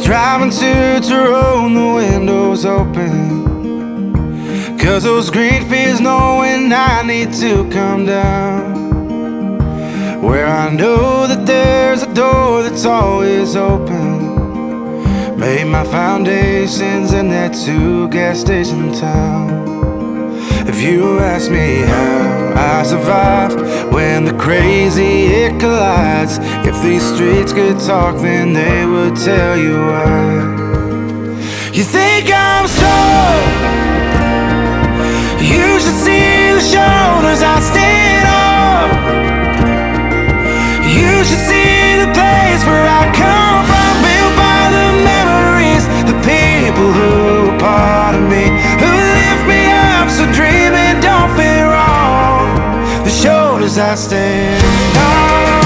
Driving to Tyrone, the windows open, 'cause those green fields know when I need to come down. Where I know that there's a door that's always open. Made my foundations in that 2 gas station town. If you ask me how I survive when the crazy it collides, if these streets could talk, then they would tell you why. You think I'm strong? You should see the shoulders I stand on. You should see the place where I come from, built by the memories, the people who are part of me, who lift me up so dreaming don't feel wrong. The shoulders I stand on.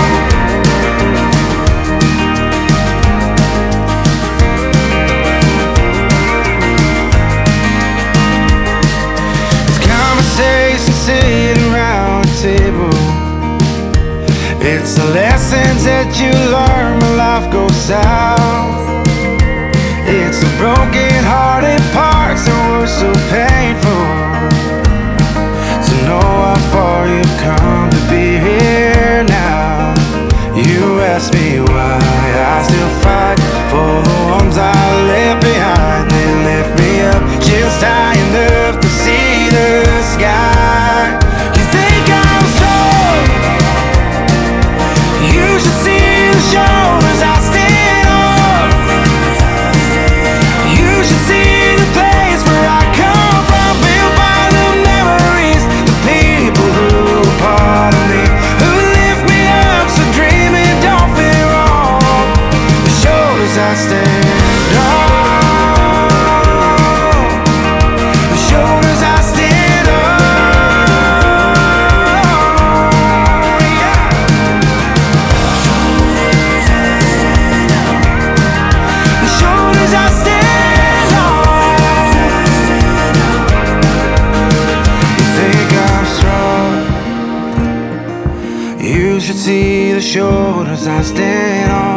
It's conversation sitting around a table. It's the lessons that you learn when life goes south. It's the broken-hearted parts that were so painful. To know how far you've come to be here now. You ask me why I still fight for the ones I left behind. They lift me up just high enough to see the sky. You think I'm strong? You should see the shoulders I stand on. You should see the place where I come from, built by the memories, the people who are part of me, who lift me up so dreaming don't feel wrong. The shoulders I stand on. The shoulders I stand on. Yeah. The shoulders I stand on. You think I'm strong? You should see the shoulders I stand on.